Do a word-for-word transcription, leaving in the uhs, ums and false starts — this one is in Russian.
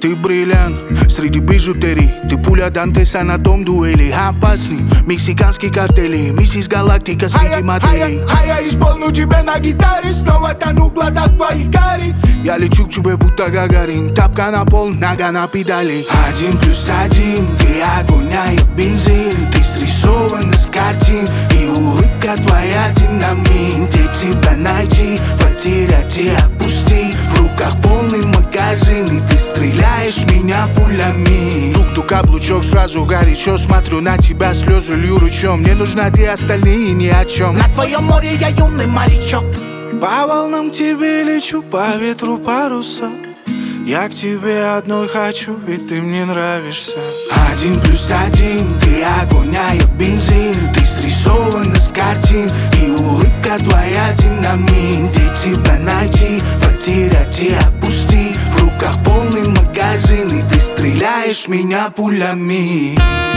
Ты бриллиант среди бижутерий, ты пуля Дантеса на том дуэли. Опасный мексиканский картели, миссис Галактика среди моделей. А я исполню тебе на гитаре, снова тону в глазах твоих карих. Я лечу к тебе будто Гагарин, тапка на пол, нога на педали. Один плюс один, ты огонь, а я бензин. Ты срисована с картин, и улыбка твоя динамит. Где тебя найти, потерять и отпустить? В руках полный магазин, и ты стреляешь меня пулями. Тук-тук, каблучок, сразу горячо. Смотрю на тебя, слезы лью ручьем. Мне нужна ты, остальные ни о чем. На твоем море я юный морячок. По волнам тебе лечу, по ветру паруса. Я к тебе одной хочу, ведь ты мне нравишься. Один плюс один, ты огонь, а я бензин. Ты срисована с картин, и улыбка твоя динамит. Где тебя найти, потерять и отпустить? В руках полный магазин, и ты стреляешь меня пулями.